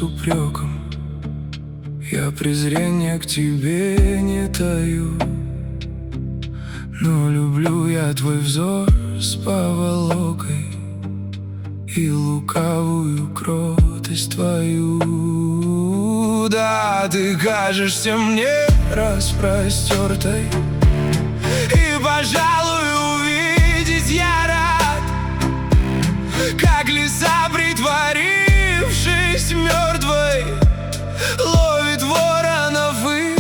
с упреком. Я презрения к тебе не таю, но люблю я твой взор с поволокой и лукавую кротость твою. Да, ты кажешься мне распростертой, и, пожалуй, увидеть я рад, как лиса, притворившись мертвой, ловит воронов и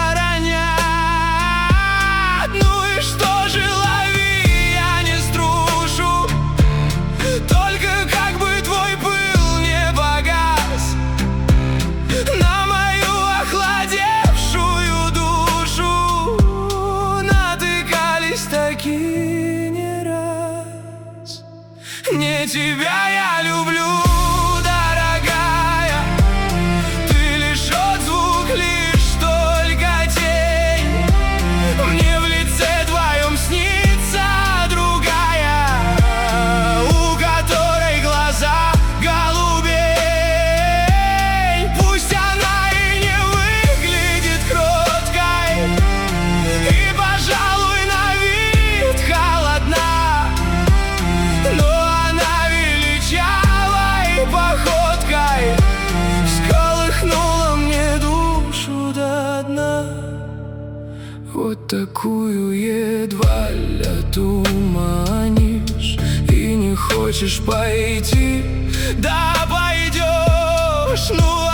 воронят. Ну и что же, лови, я не струшу, только как бы твой пыл не погас на мою охладевшую душу. Натыкались такие не раз. Не тебя я люблю, вот такую едва ли отуманишь, и не хочешь пойти, да пойдешь, ну